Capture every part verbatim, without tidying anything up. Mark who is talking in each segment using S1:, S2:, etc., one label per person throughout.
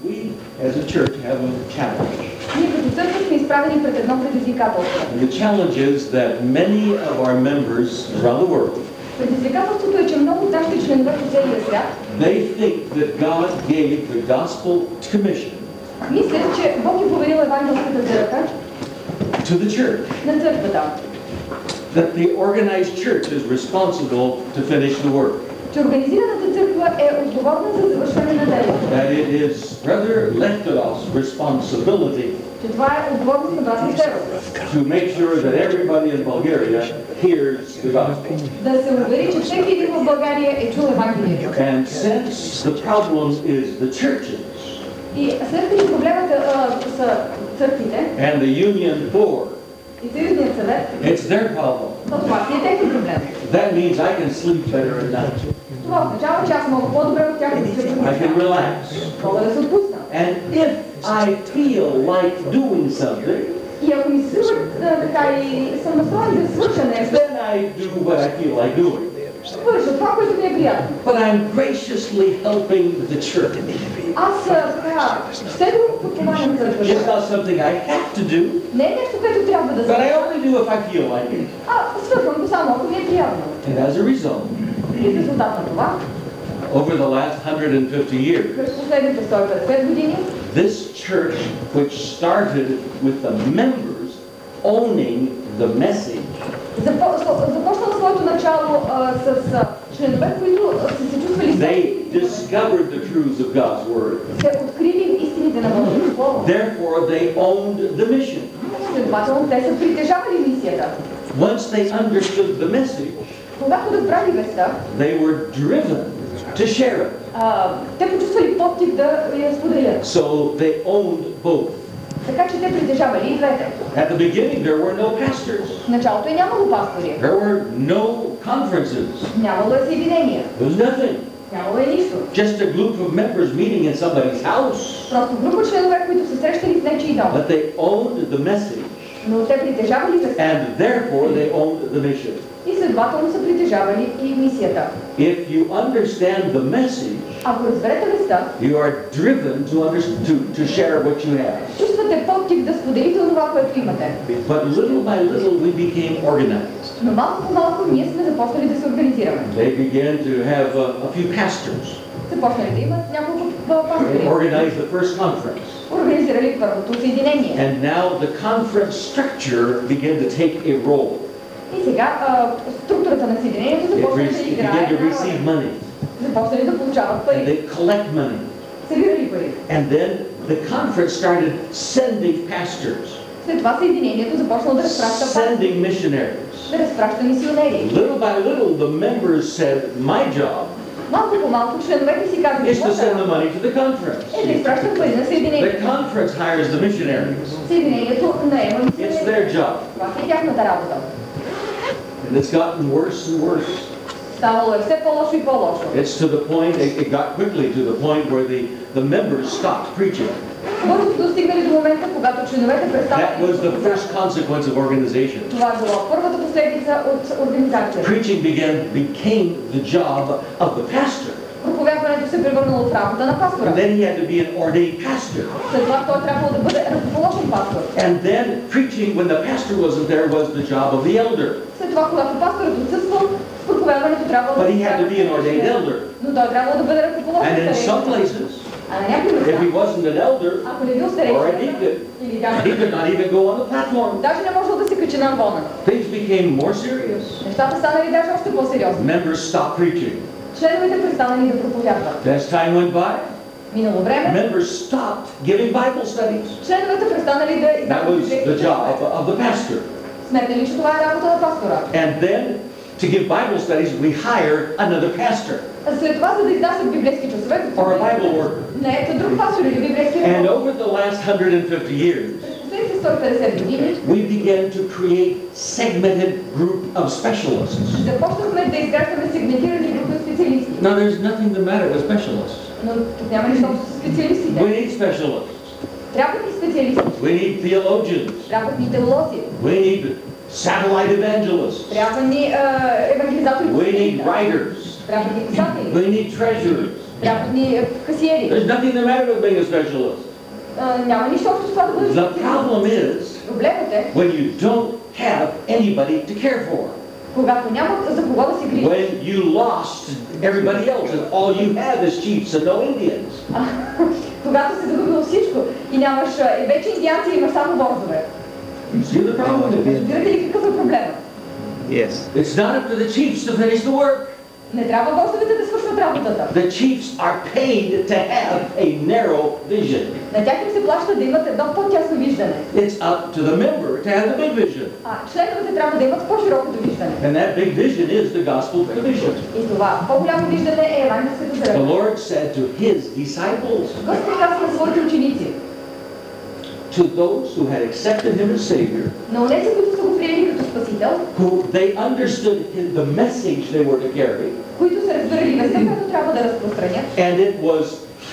S1: We, as a church, have a challenge.
S2: Ние като църква сме изправени пред едно предизвикателство.
S1: And the challenge is that many of our members around the world,
S2: Предизвикателството е, че много от нашите членове по целия свят
S1: they think that God gave the gospel commission
S2: мислят, че Бог е поверил евангелската църква
S1: to the church.
S2: на църквата.
S1: That the organized church is responsible to finish the work.
S2: Че организираната църква е отговорна за завършване на делото.
S1: That it is rather Leftov's responsibility
S2: Че това е отговорност на брат Лефтеров.
S1: to make sure that everybody in Bulgaria hears the gospel.
S2: Да се увери, че всеки един в България е чул Евангелието.
S1: And since the problem is the churches
S2: И след като проблемът е, а, са църквите
S1: and the union board,
S2: и съюзният съвет,
S1: it's their problem.
S2: то това си е техен проблем.
S1: That means I can sleep better at night.
S2: Това означава, че аз мога по-добре от тях да се
S1: I can relax.
S2: мога да се отпусна.
S1: And if I feel like doing something,
S2: И ако ми се свършат така и съм настроен да свърша нещо,
S1: then I do what I feel like doing.
S2: свърша това, което ми е приятно.
S1: But I'm graciously helping the church.
S2: Аз така, щедро подпомагам
S1: It's
S2: църквата.
S1: not something I have to do,
S2: Не е нещо, което трябва да
S1: but I
S2: свърша,
S1: only do if I feel like it.
S2: а свършвам го само, ако ми е приятно.
S1: And as a result,
S2: И в резултат на това,
S1: over the last one hundred fifty years,
S2: през последните сто и петдесет години,
S1: this church, which started with the members owning the message,
S2: запо- с- започнало своето начало а, с а, членове, които а, са се чувствали
S1: they
S2: собствени,
S1: discovered the truths of God's Word.
S2: се открили истините на Божието Слово.
S1: Therefore, they owned the mission.
S2: Следователно, те са притежавали мисията.
S1: Once they understood the message,
S2: Когато разбрали веста,
S1: they were driven to share it.
S2: а, те почувствали подтик да я споделят.
S1: So they owned both.
S2: Така че те притежавали и двете.
S1: At the beginning, there were no pastors.
S2: В началото е нямало пастори,
S1: There were no conferences.
S2: нямало е съединения,
S1: There was nothing.
S2: нямало е нищо.
S1: Just a group of members meeting in somebody's house.
S2: Просто група членове, които се срещали в нечий дом.
S1: But they owned the message,
S2: Но те притежавали веста
S1: and therefore they owned the mission.
S2: и следователно са притежавали и мисията.
S1: If you understand the message,
S2: Ако разберете веста,
S1: you are driven to, under, to, to share what you have.
S2: чувствате подтик да споделите това, което имате.
S1: But little by little we became organized.
S2: Но малко по малко ние сме започнали да се организираме.
S1: They began to have a, a few pastors.
S2: Започнали да имат няколко а,
S1: They
S2: пастори.
S1: organized the first conference.
S2: Организирали първото съединение.
S1: And now the conference structure began to take a role.
S2: И сега а, структурата на съединението
S1: It,
S2: започна
S1: re-
S2: да
S1: it
S2: играе
S1: began to
S2: една
S1: receive
S2: роля.
S1: money.
S2: Започнали да получават
S1: And
S2: пари.
S1: they collect money.
S2: Събирали пари.
S1: And then the conference started sending pastors,
S2: След това съединението започнало да разпраща пастори,
S1: sending missionaries.
S2: да разпраща мисионери.
S1: Little by little, the members said, my job
S2: Малко по малко членовете си казват,
S1: is to send the money to the
S2: е да
S1: conference.
S2: изпращат пари на
S1: The
S2: съединението.
S1: conference hires the missionaries.
S2: Съединението наема
S1: It's
S2: мисионери.
S1: their job.
S2: Това е тяхната работа.
S1: And it's gotten worse and worse.
S2: Ставало е все по-лошо и по-лошо.
S1: It's to the point, it, it got quickly to the point where the, the members stopped preaching.
S2: Бързо достигнали до момента, когато членовете
S1: That
S2: представят.
S1: was the first consequence of organization.
S2: Това е било първата последица от организацията.
S1: Preaching began, became the job of the pastor.
S2: Проповядването се превърнало в работа на пастора.
S1: And then he had to be an ordained pastor.
S2: След това той трябвало да бъде ръкоположен пастор.
S1: And then preaching when the pastor wasn't there was the job of the elder.
S2: След това, когато пасторът отсъствал, проповядването трябвало
S1: But
S2: да
S1: he had to be an ordained elder.
S2: Но той трябвало да бъде ръкоположен
S1: And in some
S2: старейшина.
S1: places,
S2: А на някои
S1: if he
S2: места,
S1: wasn't an elder
S2: ако не бил
S1: or a
S2: старейшина
S1: deacon,
S2: или
S1: he
S2: дяка,
S1: could not even go on the platform.
S2: даже не можел да се качи на амвона.
S1: Things became more serious.
S2: Нещата станали даже още по-сериозни.
S1: Members stopped preaching.
S2: Членовете престанали да проповядват.
S1: As time went by,
S2: Минало време,
S1: members stopped giving Bible studies.
S2: членовете престанали да
S1: That
S2: издават
S1: was
S2: библейски
S1: the job
S2: часове.
S1: of the pastor.
S2: Сметнали, че това е работа на пастора.
S1: And then, to give Bible studies, we hire another pastor
S2: А след това, за да издават библейски часове,
S1: or a Bible worker.
S2: не ето друг пастор или библейски
S1: And
S2: работник.
S1: over the last one hundred fifty years,
S2: През последните сто и петдесет години
S1: we began to create segmented group of specialists.
S2: започнахме да изграждаме сегментирани групи от специалисти.
S1: Now, there's nothing the matter with specialists.
S2: Но тук няма нищо общо с специалистите.
S1: We need specialists.
S2: Трябват ни специалисти,
S1: We need theologians.
S2: трябват ни теолози,
S1: We need satellite evangelists.
S2: трябва ни а, евангелизатори по
S1: We need
S2: света,
S1: writers.
S2: трябват ни писатели,
S1: We need treasurers.
S2: някакви касиери.
S1: There's nothing the matter with being a specialist.
S2: А, няма нищо общо с това да бъдеш
S1: The
S2: специалист.
S1: problem is
S2: Проблемът е,
S1: when you don't have anybody to care for.
S2: когато няма за кого да се грижиш.
S1: When you lost everybody else and all you have is chiefs and no Indians.
S2: А, когато си загубил всичко и нямаш а, и вече индианци, имаш само борзове.
S1: You see the problem?
S2: Разбирате ли какъв е проблемът?
S3: Yes.
S1: It's not up to the chiefs to finish the work.
S2: Не трябва борзовете да свършват работата.
S1: The chiefs are paid to have a narrow vision.
S2: На тях им се плаща да имат едно по-тясно виждане.
S1: It's up to the member to have the big vision.
S2: А членовете трябва да имат по-широкото виждане.
S1: And that big vision is the gospel vision.
S2: И това по-голямо виждане е евангелската
S1: The
S2: заръка.
S1: Lord said to his disciples,
S2: Господ каза на своите ученици,
S1: to those who had accepted him as Savior,
S2: на онези, които са го приели като спасител,
S1: who they understood his- the message they were to carry,
S2: които са разбирали веста, която трябва да разпространят,
S1: and it was,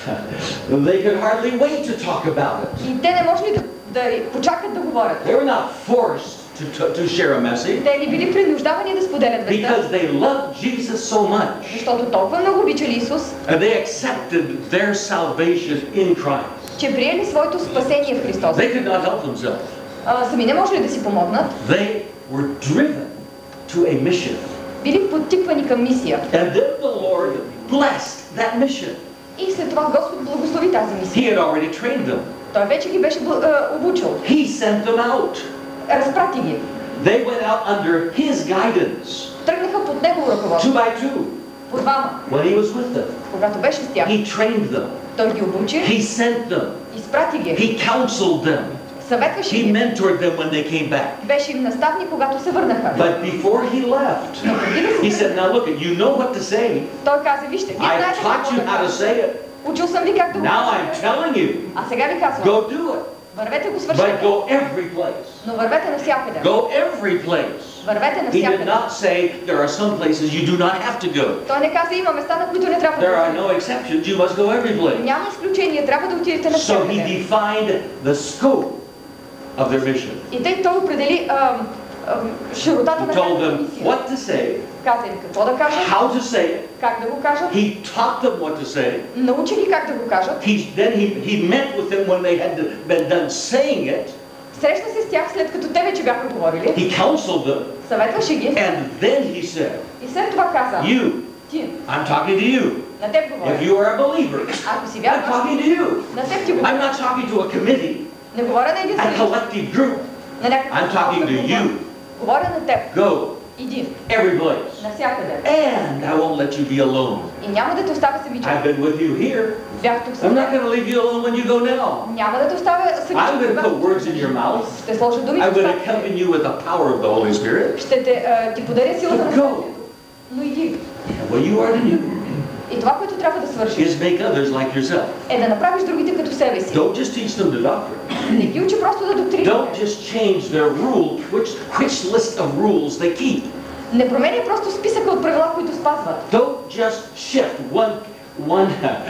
S1: they could hardly wait to talk about it.
S2: и те не можели да, да почакат да говорят.
S1: They were not forced to, to, to share a message
S2: Те не били принуждавани да споделят веста,
S1: because they loved Jesus so much,
S2: защото толкова много обичали Исус,
S1: and they accepted their salvation in Christ.
S2: че приели своето спасение в Христос.
S1: They could not help themselves.
S2: А, сами не можели да си помогнат,
S1: They were driven to a mission.
S2: били подтиквани към мисия.
S1: And then the Lord blessed that mission.
S2: И след това Господ благослови тази
S1: He
S2: мисия.
S1: had already trained them.
S2: Той вече ги беше бл- а, обучил.
S1: He sent them out.
S2: Разпрати ги.
S1: They went out under his guidance,
S2: Тръгнаха под негово
S1: two
S2: ръководство.
S1: by two,
S2: По двама.
S1: when he was with them.
S2: Когато беше с тях,
S1: He trained them.
S2: той ги обучи,
S1: He sent them.
S2: изпрати ги,
S1: He counseled them.
S2: съветваше
S1: He
S2: ги,
S1: mentored them when they came back.
S2: беше им наставник, когато се върнаха.
S1: But before he left,
S2: Но преди да
S1: he
S2: се
S1: said, now look, you know what to say.
S2: той каза, вижте, вие
S1: I've
S2: знаете
S1: taught
S2: какво
S1: you
S2: да
S1: how to
S2: кажете.
S1: say it.
S2: Учил съм ви как да го
S1: Now I'm
S2: кажете.
S1: telling you,
S2: А сега ви казвам,
S1: go do it.
S2: вървете го
S1: But
S2: свършете,
S1: go every place.
S2: но вървете навсякъде.
S1: Go every place.
S2: Вървете
S1: He did
S2: навсякъде.
S1: not say there are some places you do not have to go.
S2: Той не каза, има места, на които не трябва да
S1: There are
S2: отидете.
S1: no exceptions. You must go every place.
S2: Няма изключение, трябва да отидете
S1: So he
S2: навсякъде.
S1: defined the scope of their mission.
S2: И тъй той определи ам, ам, широтата
S1: He
S2: на
S1: told
S2: тяхната
S1: them
S2: мисия.
S1: what to say,
S2: Каза им какво да кажат,
S1: how to say it.
S2: как да го кажат,
S1: He taught them what to say.
S2: научи ги как да го кажат,
S1: He, then he, he met with them when they had been done saying it.
S2: срещна се с тях след като те вече бяха говорили,
S1: He counseled them.
S2: съветваше ги
S1: And then he said,
S2: и след това каза,
S1: you,
S2: ти,
S1: I'm talking to you.
S2: на теб
S1: If
S2: говоря.
S1: you are a believer,
S2: Ако си
S1: I'm
S2: вярваш,
S1: talking to you.
S2: на теб ти
S1: I'm
S2: говоря.
S1: not talking to a committee,
S2: Не говоря на един
S1: a
S2: съюз,
S1: collective group.
S2: на някакъв
S1: I'm talking to you.
S2: Говоря на теб.
S1: Go
S2: Иди,
S1: every place.
S2: навсякъде.
S1: And I won't let you be alone.
S2: И няма да те оставя
S1: I've
S2: самичък.
S1: been with you here.
S2: Бях тук с
S1: I'm not
S2: теб.
S1: going to leave you alone when you go now.
S2: Няма да те оставя
S1: I'm
S2: самичък.
S1: going to
S2: когато
S1: put words in your mouth.
S2: ще сложа думи в
S1: I'm going to
S2: устата ти.
S1: accompany you with the power of the Holy Spirit.
S2: Ще те, а, ти подаря силата на
S1: Go.
S2: Святото. Но иди.
S1: And what you are to do
S2: И това, което трябва да свършиш,
S1: is make others like yourself.
S2: е да направиш другите като себе си.
S1: Don't just teach them the doctrine.
S2: Не ги учи просто да
S1: Don't
S2: доктринираш.
S1: just change their rule, which, which list of rules they keep.
S2: Не променяй просто списъка от правила, които спазват.
S1: Don't just shift one, one,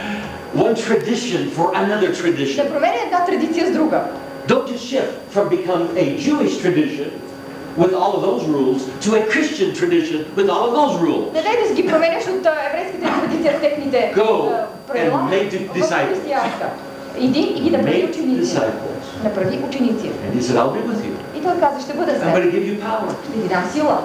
S1: one tradition for another
S2: Не
S1: tradition.
S2: променяй една традиция с друга.
S1: Don't just shift from become a Jewish tradition with all of those rules to a Christian tradition with all of those rules.
S2: Не дай да ги променяш от а, еврейските традиции с техните
S1: Go
S2: а, правила
S1: and make
S2: в
S1: disciples.
S2: християнска. Иди и ги направи
S1: Make
S2: ученици.
S1: disciples.
S2: Направи ученици.
S1: And he said, I'll be with you.
S2: И той каза, ще бъда с
S1: I'm going
S2: теб.
S1: to give you power.
S2: Ще ти дам сила.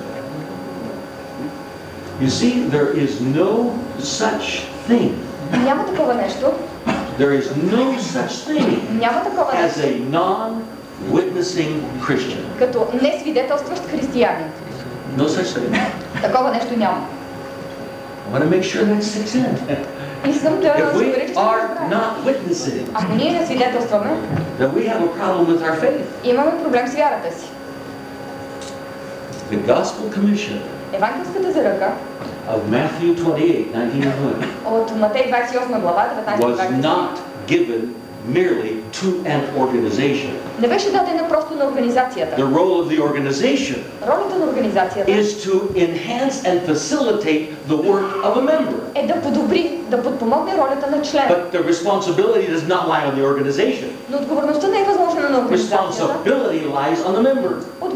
S1: You see, there is no such thing.
S2: Няма такова нещо.
S1: There is no such thing
S2: Няма такова
S1: as
S2: нещо.
S1: a non-witnessing Christian.
S2: Като несвидетелстващ християнин.
S1: No such thing.
S2: Такова нещо няма.
S1: I want to make sure that sticks in.
S2: Искам да
S1: If
S2: се
S1: we
S2: уверя, че ще
S1: are
S2: го разберем.
S1: not witnessing,
S2: Ако ние не свидетелстваме,
S1: then we have a problem with our faith.
S2: имаме проблем с вярата си.
S1: The Gospel Commission
S2: Евангелската заръка
S1: of Matthew twenty-eight, nineteen and twenty
S2: от Матей двадесет и осма глава, деветнадесет
S1: was
S2: двадесет
S1: not given merely to an organization.
S2: не беше дадена просто на организацията.
S1: The role of the organization
S2: Ролята на организацията
S1: is to enhance and facilitate the work of a member.
S2: е да подобри, да подпомогне ролята на член.
S1: But the responsibility does not lie on the organization.
S2: Но отговорността не е възложена на организацията.
S1: Responsibility lies on the member.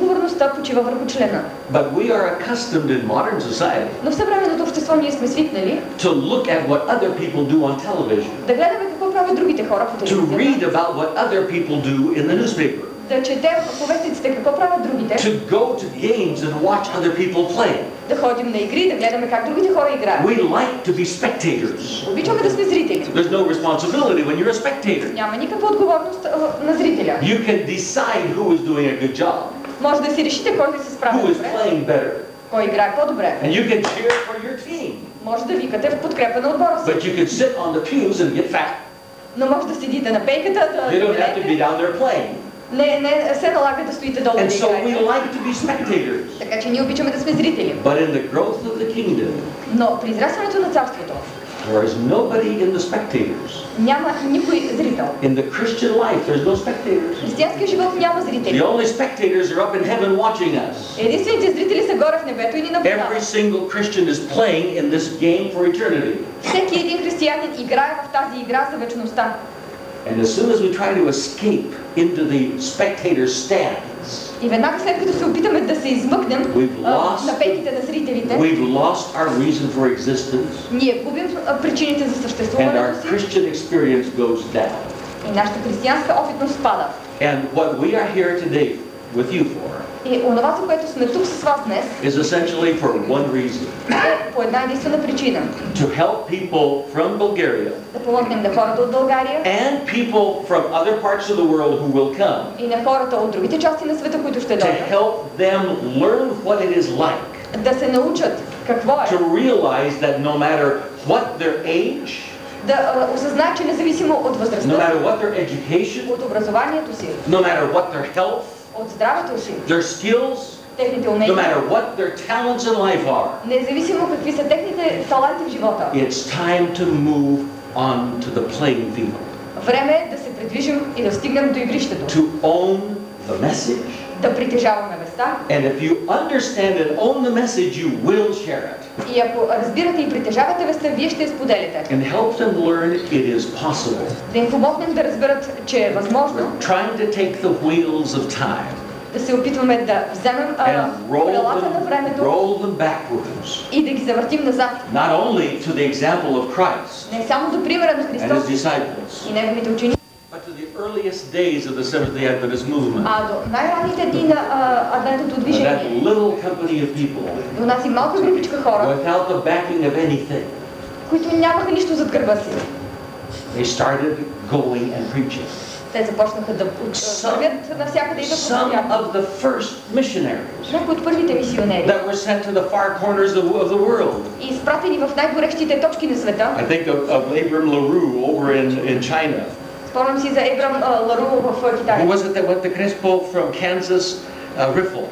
S2: отговорността почива върху члена.
S1: But we are accustomed in modern society
S2: Но в съвременното общество ние сме свикнали
S1: to look at what other people do on television,
S2: да гледаме какво правят другите хора по
S1: to
S2: телевизията,
S1: read about what other people do in the newspaper,
S2: да четем по вестниците какво правят другите,
S1: to go to games and watch other people play.
S2: да ходим на игри, да гледаме как другите хора играят.
S1: We like to be spectators.
S2: Обичаме да сме зрители.
S1: There's no responsibility when you're a spectator.
S2: Няма никаква отговорност а, на зрителя.
S1: You can decide who is doing a good job,
S2: Може да си решите кой да се справя
S1: who is
S2: добре,
S1: playing better,
S2: кой играе по-добре.
S1: and you can cheer for your team.
S2: Може да викате в подкрепа на отбора си.
S1: But you can sit on the pews and get fat.
S2: Но може да седите на пейката, да
S1: You don't have to be
S2: гледате.
S1: down there playing.
S2: Не, не се налага да стоите долу
S1: And
S2: да
S1: so we
S2: играете.
S1: like to be spectators.
S2: Така че ние обичаме да сме зрители.
S1: But in the growth of the kingdom,
S2: Но при израстването на царството
S1: there is nobody in the spectators.
S2: няма никой зрител.
S1: In the Christian life, there's no
S2: В
S1: spectators.
S2: християнския живот няма
S1: The
S2: зрители.
S1: only spectators are up in heaven watching us.
S2: Единствените зрители са горе в небето и ни
S1: Every
S2: наблюдават.
S1: single Christian is playing in this game for eternity.
S2: Всеки един християнин играе в тази игра за вечността.
S1: And as soon as we try to escape into the spectator stands,
S2: И веднага след като се опитаме да се измъкнем
S1: We've
S2: а,
S1: lost-
S2: на пейките на зрителите,
S1: we've lost our reason for existence,
S2: ние губим а, причините за
S1: and our
S2: съществуването си
S1: Christian experience goes down.
S2: и нашата християнска опитност спада.
S1: And what we are here today with you for
S2: И онова, за което сме тук с вас днес,
S1: is essentially for one reason:
S2: е по една единствена причина.
S1: to help people from Bulgaria
S2: Да помогнем на хората от България
S1: and people from other parts of the world who will come,
S2: и на хората от другите части на света, които ще
S1: to
S2: дойдат,
S1: help them learn what it is like
S2: да се научат какво е,
S1: to realize that no matter what their age,
S2: да а, осъзнаят, че независимо от
S1: no
S2: възрастта,
S1: matter what their education,
S2: от образованието си,
S1: no matter what their health,
S2: от здравето си,
S1: their skills,
S2: техните
S1: no
S2: умения,
S1: matter what their talents in life are,
S2: независимо какви са техните таланти в живота,
S1: it's time to move on to the playing field,
S2: време е да се придвижим и да стигнем до игрището,
S1: to own the message.
S2: да притежаваме места.
S1: And if you understand and own the message, you will share it
S2: И ако разбирате и притежавате веста, вие ще я споделите.
S1: and help them learn it is possible.
S2: Да им помогнем да разберат, че е възможно
S1: Trying to take the wheels of time
S2: да се опитваме да вземем а,
S1: and roll
S2: колелата на
S1: them,
S2: времето
S1: roll them backwards,
S2: и да ги завъртим назад.
S1: not only to the example of Christ
S2: Не само до примера на
S1: and his
S2: Христос
S1: disciples,
S2: и неговите ученици,
S1: but to the earliest days of the Seventh-day Adventist movement,
S2: а до най-ранните дни на а, адвентното
S1: that
S2: движение,
S1: little company of people
S2: до нас и малка групичка хора,
S1: without the backing of anything.
S2: които нямаха нищо зад гърба си.
S1: They started going and preaching.
S2: Те започнаха да вървят навсякъде и да
S1: Some
S2: проповядват.
S1: of the first missionaries
S2: Някои от първите мисионери
S1: that were sent to the far corners of, of the world.
S2: и изпратени в най-горещите точки на света.
S1: I think of, of Abram LaRue over in, in China.
S2: Спомням си за Ебрам а, Лару в Китай.
S1: Who was it that went to Crespo from Kansas? Uh, Riffle.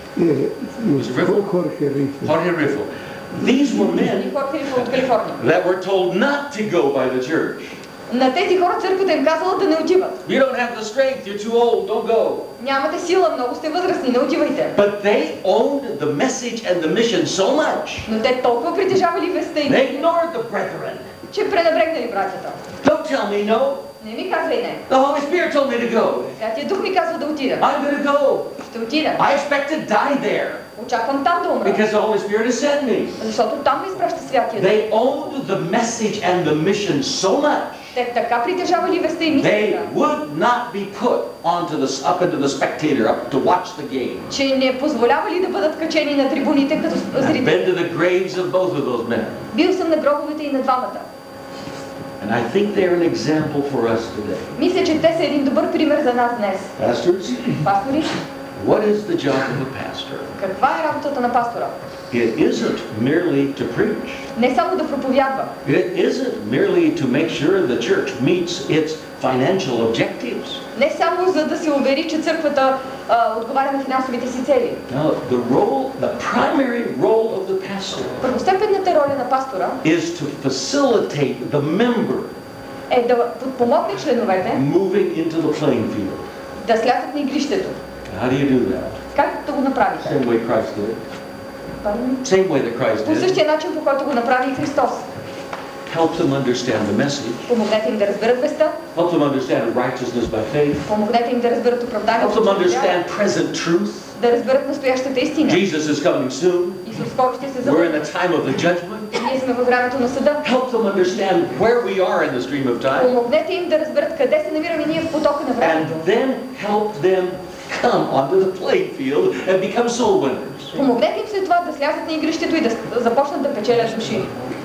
S1: Was it Riffle?
S3: Jorge Riffle.
S1: Jorge Riffle. These were
S2: И
S1: men
S2: Хорхе Рифъл от Калифорния.
S1: that were told not to go by the church.
S2: На тези хора църквата им казала да не отиват.
S1: You don't have the strength, you're too old, don't go.
S2: Нямате сила, много сте възрастни, не отивайте.
S1: But they owned the message and the mission so much,
S2: Но те толкова притежавали веста и
S1: they ignored the brethren.
S2: че пренебрегнали братята.
S1: Don't tell me no.
S2: Не ми казвай не.
S1: The Holy Spirit told me to go.
S2: Святия Дух ми казва да отида.
S1: I'm going to go.
S2: Ще отида.
S1: I expect to die there
S2: Очаквам там да умра.
S1: because the Holy Spirit has sent me.
S2: Защото там ме изпраща Святия Дух.
S1: They owned the message and the mission so much,
S2: Те така притежавали веста и
S1: they
S2: мисията,
S1: would not be put onto the, up into the spectator up to watch the game.
S2: че не позволявали да бъдат качени на трибуните като
S1: I've
S2: зрители.
S1: been to the graves of both of those men,
S2: Бил съм на гробовете и на двамата.
S1: and I think they're an example for us today.
S2: Мисля, че те са един добър пример за нас днес.
S1: Pastors,
S2: Пастори,
S1: what is the job of a pastor?
S2: каква е работата на пастора?
S1: It isn't merely to preach.
S2: Не само да проповядва,
S1: It isn't merely to make sure the church meets its financial objectives.
S2: не само за да се увери, че църквата а, отговаря на финансовите си цели.
S1: No, the role, the primary role of the pastor
S2: Първостепенната роля на пастора
S1: is to facilitate the member
S2: е да подпомогне членовете
S1: moving into the playing field.
S2: да слязат на игрището.
S1: How do you do that?
S2: Как да го направите?
S1: Same way Christ did.
S2: Пардон?
S1: Same way that Christ
S2: По
S1: did.
S2: същия начин, по който го направи и Христос.
S1: Help them understand the message.
S2: Помогнете им да разберат веста.
S1: Help them understand righteousness by faith.
S2: Помогнете им да разберат оправданието.
S1: Help them understand present truth.
S2: Да разберат настоящата истина.
S1: Jesus is coming soon.
S2: Исус скоро ще се
S1: We're in
S2: завърне.
S1: the time of the judgment.
S2: Ние сме във времето на съда.
S1: Help them understand where we are in the stream of time.
S2: Помогнете им да разберат къде се намираме ние в потока на времето.
S1: And then help them come onto the playing field and become soul winners.
S2: Помогнете им след това да слязат на игрището и да започнат да печелят души.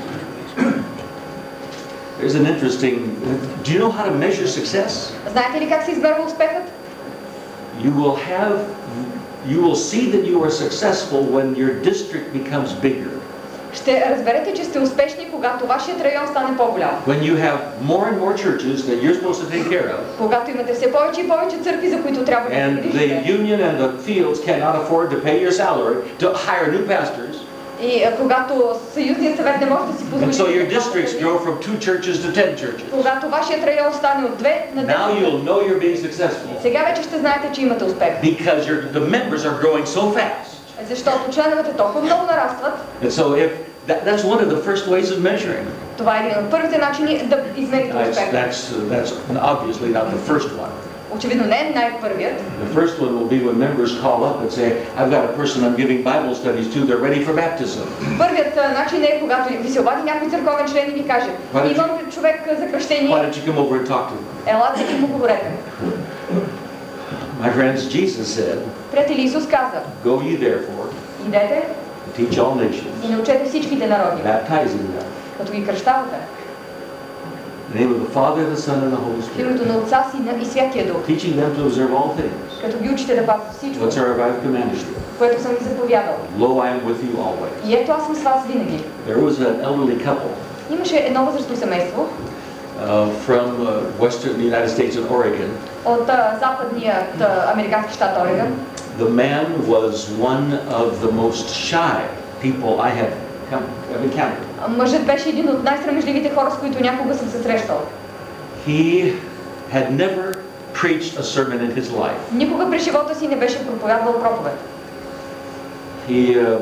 S1: There's an interesting, do you know how to measure success?
S2: Знаете ли как се измерва успехът?
S1: You will have, you will see that you are successful when your district becomes bigger.
S2: Ще разберете, че сте успешни, когато вашият район стане по-голям.
S1: When you have more and more churches that you're supposed to take care of.
S2: Когато имате все повече и повече църкви, за които трябва да се
S1: And the
S2: грижите.
S1: union and the fields cannot afford to pay your salary to hire new pastors.
S2: И а, когато съюзният съвет не може да си позволи.
S1: And so your
S2: да
S1: districts
S2: прави,
S1: grow from two churches to ten churches.
S2: Когато вашият район стане от две на
S1: Now
S2: десет.
S1: you'll know you're being successful.
S2: Сега вече ще знаете, че имате успех.
S1: Because your, the members are growing so fast.
S2: Защото членовете толкова много нарастват.
S1: And so if that, that's one of the first ways of measuring.
S2: Това е един от първите начини да измерите
S1: That's,
S2: успеха.
S1: that's, that's obviously not the first one.
S2: Очевидно не е най-първият.
S1: The first one will be when members call up and say, I've got a person I'm giving Bible studies to, they're ready for baptism.
S2: Първият а, начин е, когато ви се обади някой църковен член и ви каже, имам човек за
S1: Why
S2: кръщение,
S1: don't you come over and talk to them?
S2: елате и му говорете.
S1: My friends, Jesus said,
S2: Приятели, Исус каза,
S1: go ye therefore,
S2: идете
S1: teach all nations,
S2: и научете всичките народи,
S1: baptizing them,
S2: като ги кръщавате.
S1: in the name of the Father, the Son, and the Holy
S2: В
S1: Spirit,
S2: името на Отца, Сина и Святия Дух,
S1: teaching them to observe all things,
S2: като ги учите да пазят всичко,
S1: whatsoever I've commanded you.
S2: което съм ви заповядал.
S1: Lo, I am with you always.
S2: И ето аз съм с вас винаги.
S1: There was an elderly couple
S2: Имаше едно възрастно семейство
S1: uh, from uh, western United States and Oregon.
S2: от а, западният а, американски щат Орегон.
S1: The man was one of the most shy people I have come, have encountered.
S2: Мъжът беше един от най-срамежливите хора, с които някога съм се срещал.
S1: He had never preached a sermon in his life.
S2: Никога през живота си не беше проповядвал проповед.
S1: He um,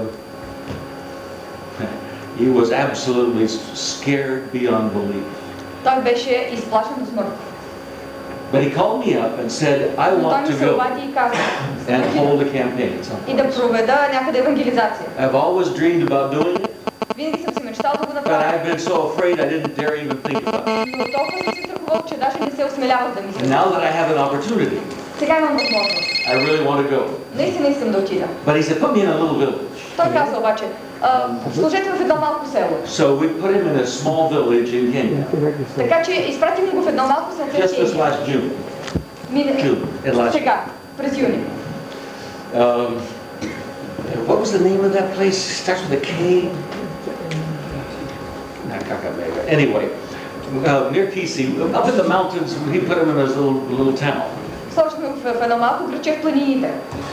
S1: he was absolutely scared beyond belief.
S2: Той беше изплашен до смърт.
S1: But he called me up and said, I
S2: Но той
S1: want
S2: ми
S1: to
S2: се
S1: go
S2: обади и каза,
S1: and hold a campaign at some
S2: и да
S1: place.
S2: проведа някъде евангелизация.
S1: I've always dreamed about doing it,
S2: Винаги съм си мечтал да го
S1: but
S2: направя.
S1: I've been so afraid I didn't dare even think about it.
S2: Но толкова съм се страхувал, че даже не се осмелявах да
S1: And
S2: мисля.
S1: now that I have an opportunity,
S2: Сега имам възможност.
S1: I really want to go.
S2: Наистина искам да отида.
S1: But he said, put me in a little village.
S2: Той каза обаче, а, служете в едно малко село.
S1: So we put him in a small village in Kenya,
S2: Така че изпратим го в едно малко
S1: just this
S2: селце.
S1: last June.
S2: Мине...
S1: June, in last
S2: Сега, през юни.
S1: Um, what was the name of that place? It starts with a K. Not Kakamega. Anyway, uh, near Kisi, up in the mountains, he put him in his little little town.
S2: Сложихме го в едно малко граче в планините.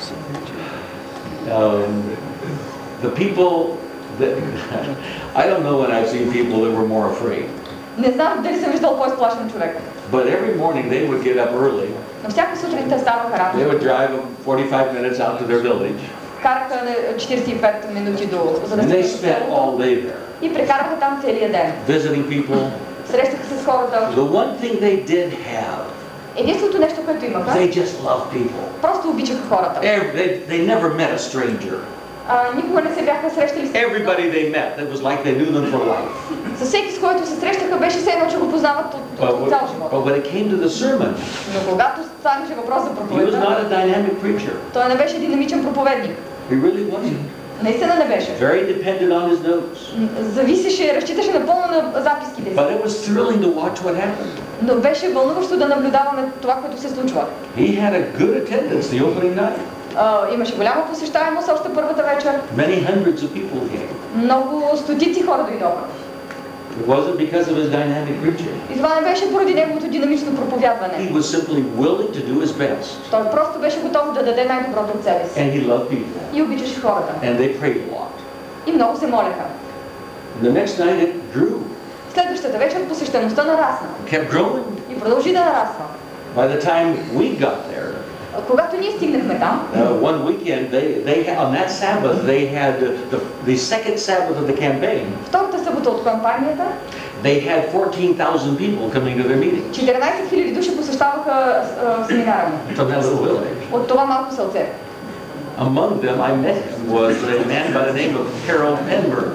S1: Um, the people that I don't know when I've seen people that were more afraid.
S2: Не знам дали съм виждал по-изплашен човек.
S1: But every morning they would get up early.
S2: Но всяка сутрин те ставаха
S1: They
S2: рано.
S1: would drive forty-five minutes out to their village,
S2: Караха на четиридесет и пет минути до за да
S1: and they
S2: стигнат до
S1: spent all
S2: селото
S1: day there,
S2: и прекараха там целия ден.
S1: visiting people.
S2: Срещаха се с хората.
S1: The one thing they did have,
S2: Единственото нещо, което имаха,
S1: they just loved people.
S2: просто обичаха хората.
S1: Every, they, they never met a stranger.
S2: А, никога не се бяха срещали с
S1: Everybody they met, it was like they knew them for life.
S2: За всеки, с който се срещаха, беше все едно, че го познават от,
S1: But,
S2: от цял
S1: when-
S2: живот.
S1: but when it came to the sermon,
S2: Но когато станеше въпрос за
S1: he was
S2: проповедта,
S1: not a dynamic preacher.
S2: той не беше динамичен проповедник.
S1: He really wasn't.
S2: Наистина не беше.
S1: Very dependent on his notes.
S2: М, Зависеше, разчиташе напълно на записките си.
S1: But it was thrilling to watch what happened.
S2: Но беше вълнуващо да наблюдаваме това, което се случва.
S1: He had a good attendance the opening night.
S2: А, имаше голяма посещаемост още първата вечер.
S1: Many hundreds of people came.
S2: Много стотици хора дойдоха.
S1: It wasn't because of his dynamic preaching.
S2: И това не беше поради неговото динамично
S1: He
S2: проповядване.
S1: was simply willing to do his best.
S2: Той просто беше готов да даде най-доброто от себе си.
S1: And he loved people.
S2: И обичаше хората.
S1: And they prayed a lot.
S2: И много се молеха.
S1: And the next night it grew.
S2: Следващата вечер посещаността нарасна.
S1: Kept growing.
S2: И продължи да нараства.
S1: By the time we got there,
S2: Когато ние стигнахме там,
S1: uh, one weekend, they, they had, on that Sabbath, they had uh, the, the second Sabbath of the campaign.
S2: втората събота от кампанията,
S1: They had fourteen thousand people coming to their meeting
S2: четиринайсет хиляди души посещаваха а, семинара му.
S1: from that little village.
S2: От това малко селце.
S1: Among them, I met was a man by the name of Harold Penberg.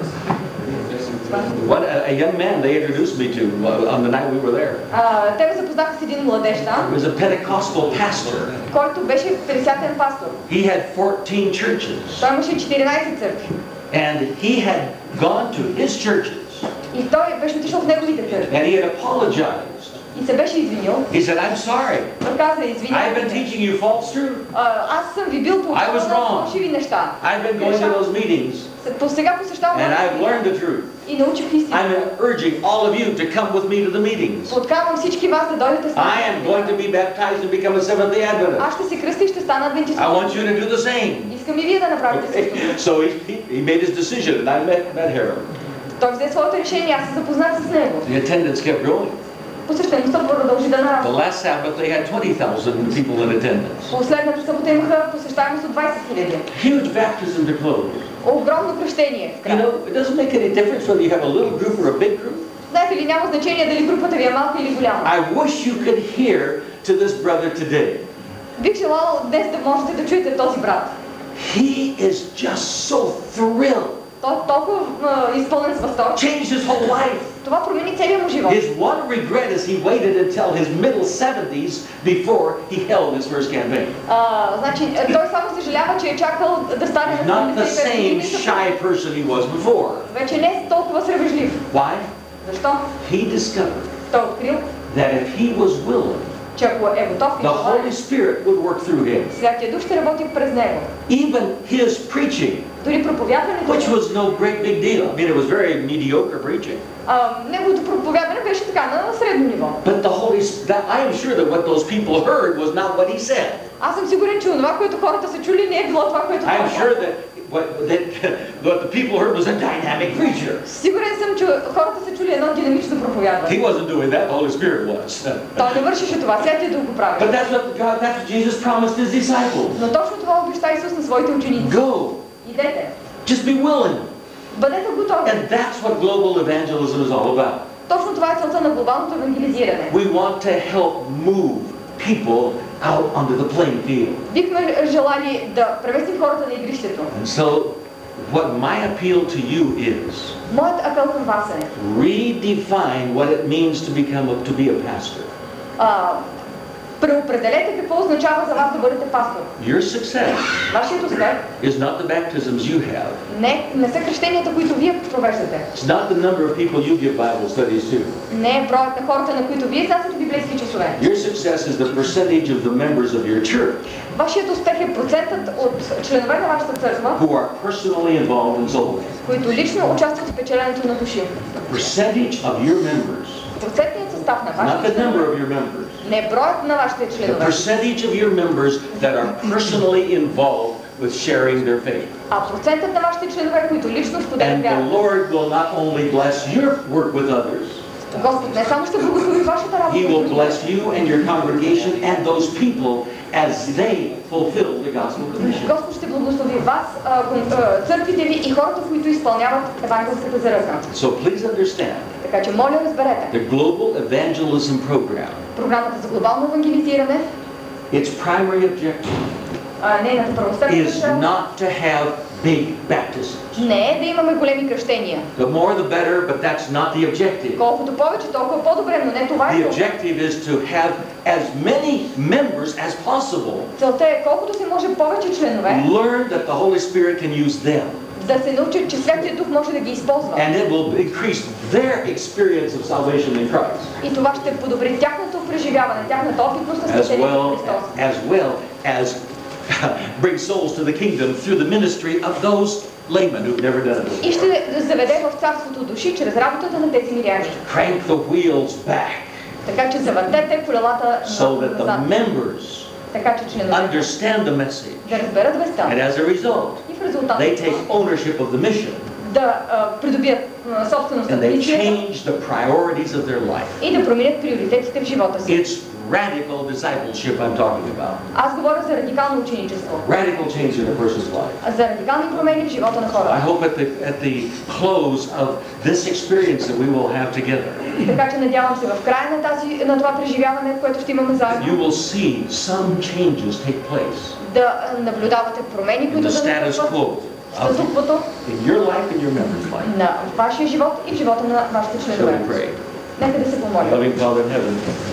S1: What a, a young man they introduced me to uh, on the night we were there.
S2: А, те ме запознаха с един младеж там,
S1: He was a Pentecostal pastor.
S2: който беше петдесетен пастор.
S1: He had fourteen churches,
S2: Той имаше четиринайсет църкви.
S1: and he had gone to his churches,
S2: И той беше отишъл в неговите църкви.
S1: and he had apologized.
S2: И се беше извинил.
S1: He said, "I'm sorry.
S2: Той каза,
S1: I've been
S2: извинявайте.
S1: teaching you false truth.
S2: Аз съм ви бил по
S1: I was wrong.
S2: фалшиви неща.
S1: I've been going to those meetings,
S2: По сега посещавам
S1: and I've learned the truth.
S2: и научих истина.
S1: I'm urging all of you to come with me to the meetings.
S2: Подканвам всички вас да дойдете с нас.
S1: I am going to be baptized and become a Seventh-day Adventist.
S2: Аз ще се кръстя и ще стана адвентист.
S1: I want you to do the same."
S2: Искам и вие да направите същото.
S1: So he, he, he made his decision, and I met, met Harold.
S2: Той взе своето решение, аз се запознах с него.
S1: The attendance kept growing.
S2: Посещеността продължи да
S1: The
S2: нараства.
S1: last Sabbath, they had twenty thousand people in attendance.
S2: Последната събота имаха посещаемост от двайсет хиляди.
S1: Huge baptism to close.
S2: Огромно кръщение. в
S1: You
S2: края.
S1: know, it doesn't make any difference whether you have a little group or a big group.
S2: Знаете ли, няма значение дали групата ви е малка или голяма.
S1: I wish you could hear to this brother today.
S2: Бих желала днес да можете да чуете този брат.
S1: He is just so thrilled.
S2: Той е толкова а, изпълнен с възторг.
S1: Changed his whole life.
S2: Това промени целия му живот.
S1: His one regret is he waited until his middle seventies before he held his first campaign.
S2: А, значи, той само съжалява, че е чакал да стане на
S1: Not the
S2: седемдесет и пет
S1: same
S2: години, за-
S1: shy person he was before.
S2: вече не е толкова сребежлив.
S1: Why?
S2: Защо?
S1: He discovered
S2: Той е открил,
S1: that if he was willing,
S2: че ако е готов и
S1: the
S2: желае,
S1: Holy Spirit would work through him.
S2: Святия Дух ще работи през него.
S1: Even his preaching,
S2: Дори проповядването,
S1: which was no great big deal. I mean, it was very mediocre preaching.
S2: а, неговото проповядване беше така на средно ниво.
S1: But the Holy Spirit, I am sure that what those people heard was not what he said.
S2: Аз съм сигурен, че това, което хората са чули, не е било това, което той
S1: I'm
S2: каза.
S1: sure that what, that what the people heard was a dynamic preacher.
S2: Сигурен съм, че хората са чули едно динамично
S1: He
S2: проповядване.
S1: wasn't doing that, the Holy Spirit was.
S2: Той не вършеше това, Святия Дух го прави.
S1: But that's what God, that's what Jesus promised his disciples.
S2: Но точно това обеща Исус на своите ученици.
S1: Go,
S2: Идете,
S1: just be willing.
S2: бъдете готови.
S1: And that's what global evangelism is all about.
S2: Точно това е целта на глобалното евангелизиране.
S1: We want to help move people out onto the playing field.
S2: Бихме желали да преместим хората на игрището.
S1: And so, what my appeal to you is,
S2: Моят апел към вас е,
S1: redefine what it means to become a, to be a pastor.
S2: а, преопределете какво означава за вас да бъдете пастор.
S1: Your success
S2: Вашият успех
S1: is not the baptisms you have.
S2: не, не са кръщенията, които вие провеждате.
S1: It's not the number of people you give Bible studies to.
S2: Не е броят на хората, на които вие изнасяте библейски часове.
S1: Your success is the percentage of the members of your church
S2: Вашият успех е процентът от членове на вашата църква,
S1: who are personally involved in soul winning.
S2: които лично участват в печеленето на души.
S1: The percentage of your members,
S2: Процентният състав на
S1: not
S2: вашите
S1: the number
S2: членове,
S1: of your members,
S2: не е броят на вашите
S1: the
S2: членове,
S1: percentage of your members that are personally involved with sharing their faith.
S2: а процентът на вашите членове, които лично споделят
S1: And the
S2: вярата.
S1: Lord will not only bless your work with others,
S2: Господ не само ще благослови вашата работа,
S1: He will bless you and your congregation and those people as they fulfill the gospel commission.
S2: Господ ще благослови вас, а, кон- а, църквите ви и хората, които изпълняват евангелската заръка.
S1: So please understand,
S2: Така че моля, разберете.
S1: the Global Evangelism Program,
S2: Програмата за глобално евангелизиране,
S1: its primary objective
S2: а, нейната първостепенна
S1: is
S2: цел
S1: not to have big baptisms.
S2: не е да имаме големи кръщения.
S1: The more the better, but that's not the objective.
S2: Колкото повече, толкова по-добре, но не това е
S1: The
S2: целта.
S1: objective is to have as many members as possible
S2: Целта е колкото се може повече членове
S1: learn that the Holy Spirit can use them,
S2: да се научат, че Святия Дух може да ги използва.
S1: and it will increase their experience of salvation in Christ,
S2: И това ще подобри тяхното преживяване, тяхната опитност на
S1: as
S2: спасението в
S1: well
S2: Христос.
S1: as well as bring souls to the kingdom through the ministry of those laymen who've never done it.
S2: И ще заведе в царството души чрез работата на тези миряни.
S1: Crank the wheels back
S2: Така че завъртете колелата
S1: so that the
S2: назад.
S1: members
S2: Така че членовете
S1: understand the message,
S2: да разберат веста.
S1: and as a result,
S2: И в резултат
S1: they take ownership of the mission,
S2: да а, придобият а, собственост
S1: and
S2: на
S1: they
S2: мисията
S1: change the priorities of their life.
S2: и да променят приоритетите в живота си.
S1: It's radical discipleship I'm talking about.
S2: Аз говоря за радикално ученичество,
S1: Radical change in a person's life.
S2: за радикални промени в живота на
S1: I
S2: хората.
S1: hope at the, at the close of this experience that we will have together,
S2: Така че надявам се в края на, тази, на това преживяване, което ще имаме
S1: that you
S2: заедно,
S1: will see some changes take place
S2: да наблюдавате промени,
S1: in
S2: които
S1: the
S2: да
S1: status
S2: настъпват
S1: quo,
S2: в
S1: of,
S2: статуквото
S1: in your life and your members' life.
S2: на вашия живот и в живота на вашите
S1: Shall we
S2: членове.
S1: pray?
S2: Нека да се помолим.
S1: Loving Father in heaven,